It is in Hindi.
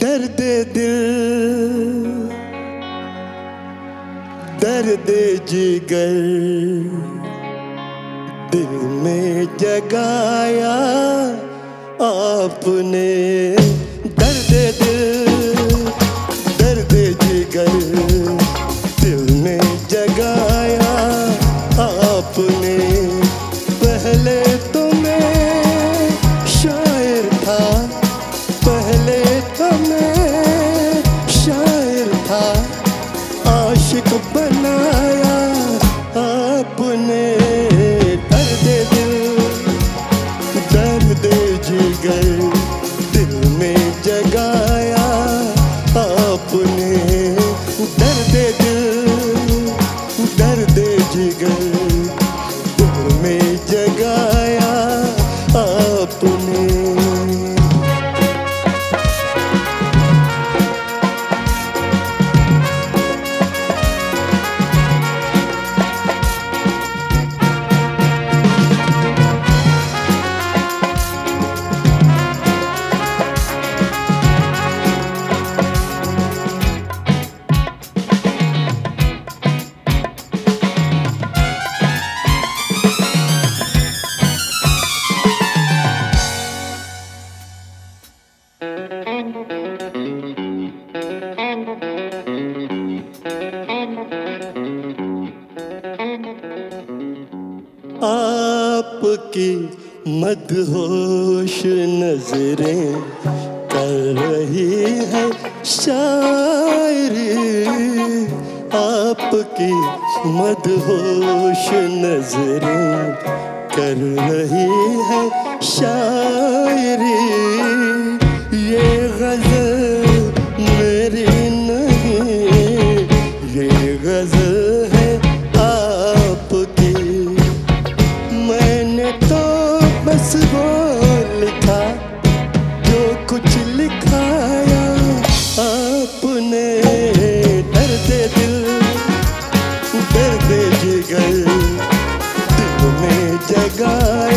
दर्द दिल, दर्द जिगर दिल में जगाया आपने। दर्द दिल, दर्द जिगर दिल में जगाया आपने। पहले तो मैं शायर था, पहले तो मैं शायर था, आशिक बनाया आपने। दर्द दिल, दर्द जिगर दिल में जगाया आपने। दर्द दिल, दर्द जिगर दिल में जगाया आपने। आपकी मदहोश नजरें कर रही है शायरी। आपकी मदहोश नजरें कर रही है शायरी। ये गज़ल मेरी नहीं, ये गज़ल है आपकी। मैंने तो बस वो लिखा जो कुछ लिखाया आपने। दर्द दिल, दर्द जिगर दिल में जगाया